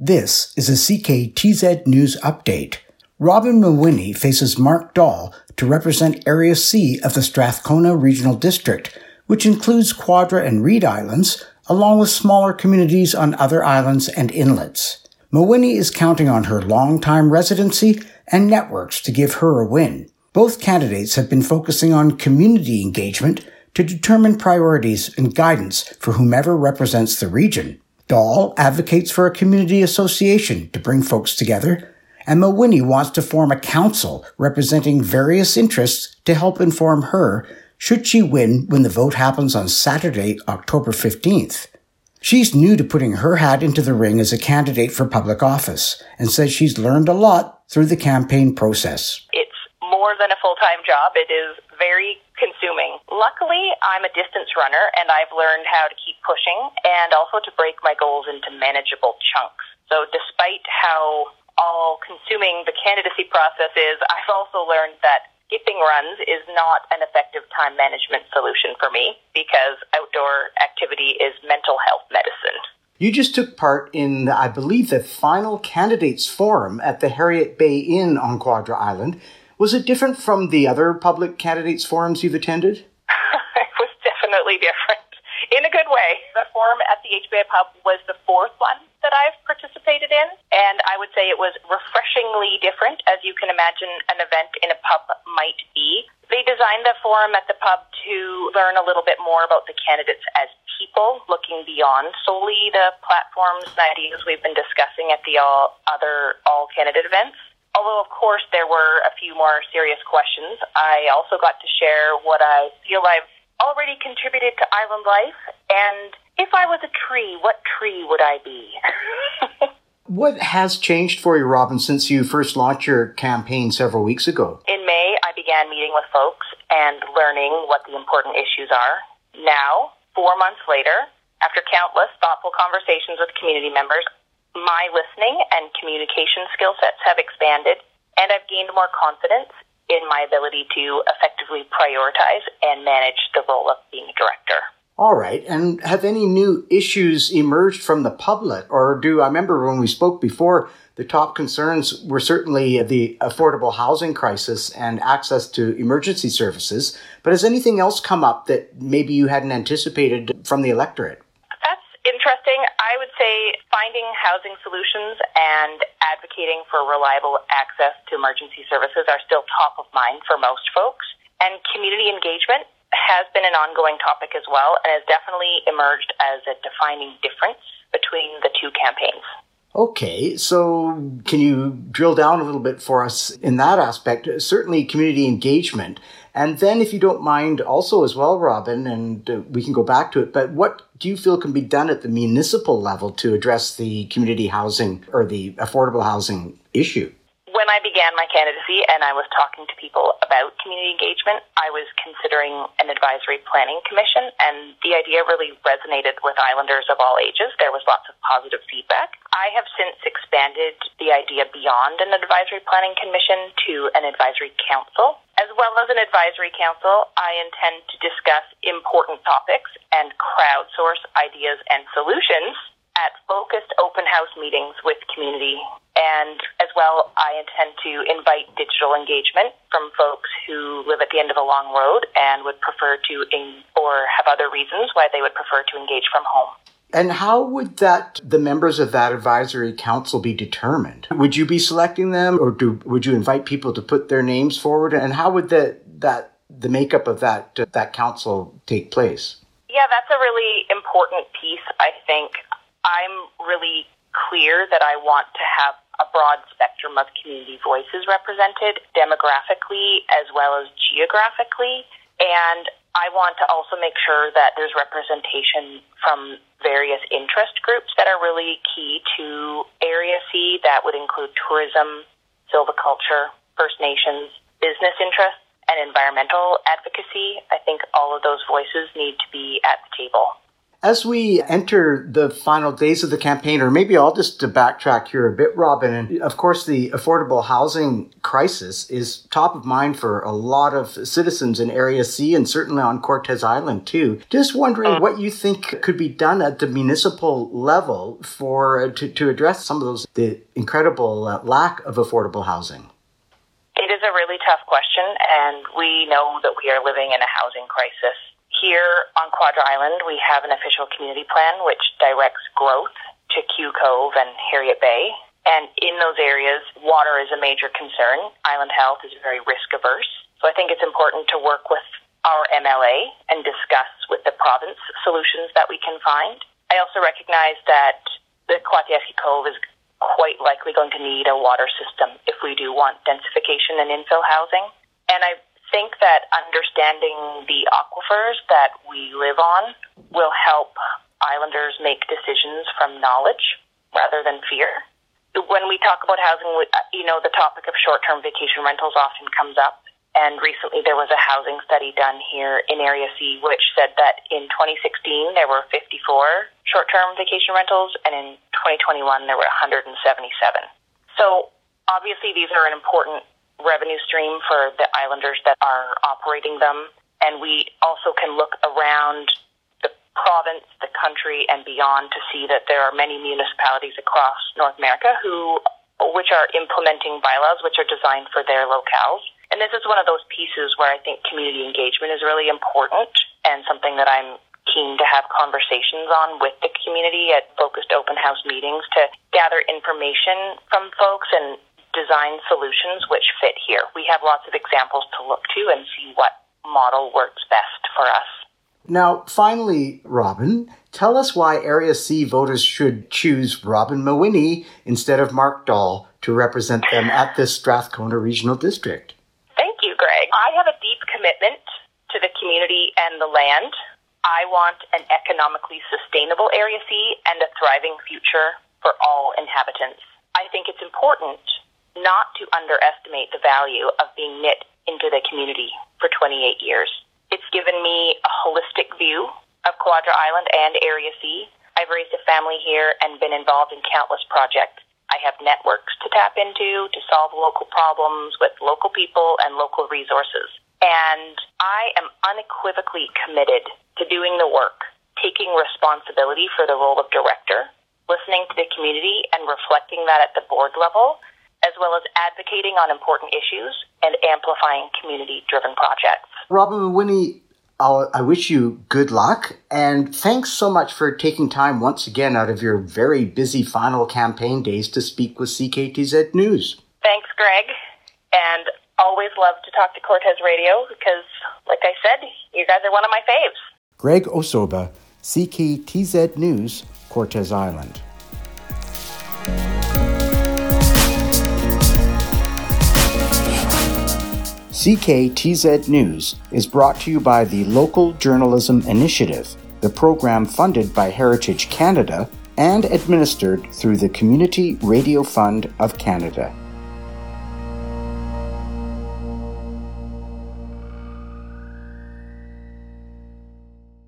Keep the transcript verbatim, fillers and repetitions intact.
This is a C K T Z News Update. Robin Mawhinney faces Mark Dahl to represent Area C of the Strathcona Regional District, which includes Quadra and Reed Islands, along with smaller communities on other islands and inlets. Mawhinney is counting on her long-time residency and networks to give her a win. Both candidates have been focusing on community engagement to determine priorities and guidance for whomever represents the region. Dahl advocates for a community association to bring folks together, and Mawhinney wants to form a council representing various interests to help inform her should she win when the vote happens on Saturday, October fifteenth. She's new to putting her hat into the ring as a candidate for public office and says she's learned a lot through the campaign process. It's more than a full-time job. It is very consuming. Luckily, I'm a distance runner, and I've learned how to keep pushing and also to break my goals into manageable chunks. So despite how all-consuming the candidacy process is, I've also learned that skipping runs is not an effective time management solution for me because outdoor activity is mental health medicine. You just took part in, I believe, the final candidates forum at the Harriet Bay Inn on Quadra Island. Was it different from the other public candidates forums you've attended? It was definitely different. In a good way. The forum at the H B A Pub was the fourth one that I've participated in, and I would say it was refreshingly different, as you can imagine an event in a pub might be. They designed the forum at the pub to learn a little bit more about the candidates as people, looking beyond solely the platforms and ideas we've been discussing at the all other all-candidate events. Although, of course, there were a few more serious questions, I also got to share what I feel I've already contributed to island life, and if I was a tree, what tree would I be? What has changed for you, Robin, since you first launched your campaign several weeks ago? In May, I began meeting with folks and learning what the important issues are. Now, four months later, after countless thoughtful conversations with community members, my listening and communication skill sets have expanded, and I've gained more confidence in my ability to effectively prioritize and manage the role of being a director. All right. And have any new issues emerged from the public? Or do I remember when we spoke before, the top concerns were certainly the affordable housing crisis and access to emergency services. But has anything else come up that maybe you hadn't anticipated from the electorate? Interesting. I would say finding housing solutions and advocating for reliable access to emergency services are still top of mind for most folks. And community engagement has been an ongoing topic as well and has definitely emerged as a defining difference between the two campaigns. Okay, so can you drill down a little bit for us in that aspect? Certainly community engagement. And then, if you don't mind, also as well, Robin, and uh, we can go back to it, but what do you feel can be done at the municipal level to address the community housing or the affordable housing issue? When I began my candidacy and I was talking to people about community engagement, I was considering an advisory planning commission, and the idea really resonated with islanders of all ages. There was lots of positive feedback. I have since expanded the idea beyond an advisory planning commission to an advisory council. As well as an advisory council, I intend to discuss important topics and crowdsource ideas and solutions at focused open house meetings with community. And as well, I intend to invite digital engagement from folks who live at the end of a long road and would prefer to, in, or have other reasons why they would prefer to engage from home. And how would that the members of that advisory council be determined? Would you be selecting them, or do, would you invite people to put their names forward? And how would the, that the makeup of that uh, that council take place? Yeah, that's a really important piece, I think. I'm really clear that I want to have a broad spectrum of community voices represented demographically as well as geographically. And I want to also make sure that there's representation from various interest groups that are really key to Area C. That would include tourism, silviculture, First Nations, business interests, and environmental advocacy. I think all of those voices need to be at the table. As we enter the final days of the campaign, or maybe I'll just to backtrack here a bit, Robin, and of course the affordable housing crisis is top of mind for a lot of citizens in Area C and certainly on Cortes Island too. Just wondering what you think could be done at the municipal level for to, to address some of those, the incredible uh, lack of affordable housing. It is a really tough question, and we know that we are living in a housing crisis. Here on Quadra Island, we have an official community plan which directs growth to Q Cove and Harriet Bay. And in those areas, water is a major concern. Island Health is very risk-averse. So I think it's important to work with our M L A and discuss with the province solutions that we can find. I also recognize that the Kwatieski Cove is quite likely going to need a water system if we do want densification and infill housing. And I think that understanding the aquifers that we live on will help islanders make decisions from knowledge rather than fear. When we talk about housing, you know, the topic of short-term vacation rentals often comes up. And recently there was a housing study done here in Area C which said that in twenty sixteen there were fifty-four short-term vacation rentals, and in twenty twenty-one there were one hundred seventy-seven. So obviously these are an important revenue stream for the islanders that are operating them. And we also can look around the province, the country, and beyond to see that there are many municipalities across North America who, which are implementing bylaws which are designed for their locales. And this is one of those pieces where I think community engagement is really important and something that I'm keen to have conversations on with the community at focused open house meetings to gather information from folks and design solutions which fit here. We have lots of examples to look to and see what model works best for us. Now, finally, Robin, tell us why Area C voters should choose Robin Mawhinney instead of Mark Dahl to represent them at this Strathcona Regional District. Thank you, Greg. I have a deep commitment to the community and the land. I want an economically sustainable Area C and a thriving future for all inhabitants. I think it's important not to underestimate the value of being knit into the community for twenty-eight years. It's given me a holistic view of Quadra Island and Area C. I've raised a family here and been involved in countless projects. I have networks to tap into to solve local problems with local people and local resources. And I am unequivocally committed to doing the work, taking responsibility for the role of director, listening to the community and reflecting that at the board level, as well as advocating on important issues and amplifying community-driven projects. Robin Mawhinney, I'll, I wish you good luck, and thanks so much for taking time once again out of your very busy final campaign days to speak with C K T Z News. Thanks, Greg, and always love to talk to Cortes Radio because, like I said, you guys are one of my faves. Greg Osoba, C K T Z News, Cortes Island. C K T Z News is brought to you by the Local Journalism Initiative, the program funded by Heritage Canada and administered through the Community Radio Fund of Canada.